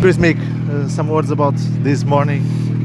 Chris Meek, some words about this morning.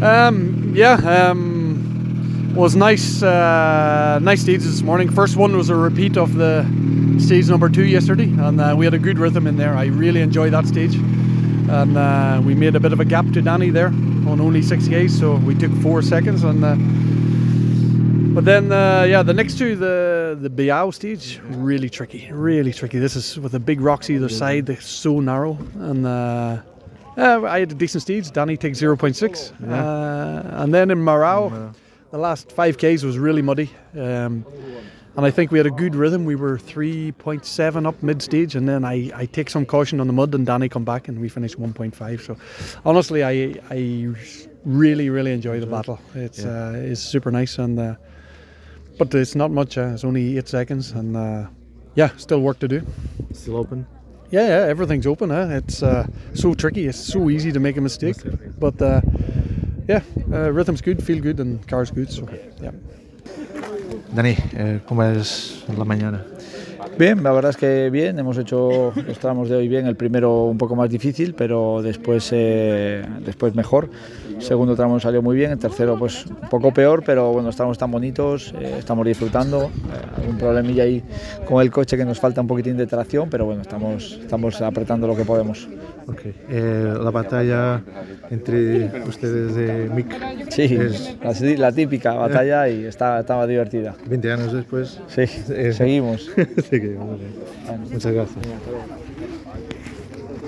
Was nice stage this morning. First one was a repeat of the stage number 2 yesterday, and we had a good rhythm in there. I really enjoyed that stage, and we made a bit of a gap to Danny there on only 6Ks, so we took 4 seconds. But then the next two, the Biao stage, really tricky. This is with the big rocks either side. They're so narrow, and I had a decent stage. Danny takes 0.6, and then in Marao. The last 5Ks was really muddy, and I think we had a good rhythm. We were 3.7 up mid-stage, and then I take some caution on the mud, and Danny come back, and we finished 1.5. So, honestly, I really enjoy the battle. It's super nice, and but it's not much. It's only 8 seconds, and still work to do. Still open? Yeah, everything's open. It's so tricky. It's so easy to make a mistake, but. Rhythm's good, feel good, and car's good. So, yeah. Dani, ¿cómo es la mañana? Bien, la verdad es que bien, hemos hecho los tramos de hoy bien, el primero un poco más difícil, pero después mejor. El segundo tramo nos salió muy bien, el tercero pues un poco peor, pero bueno, estamos tan bonitos, estamos disfrutando, algún problemilla ahí con el coche que nos falta un poquitín de tracción, pero bueno, estamos apretando lo que podemos. Okay. La batalla entre ustedes de Mick. Sí, es la típica batalla y estaba divertida. 20 años después. Sí, seguimos. Seguimos. Muchas gracias.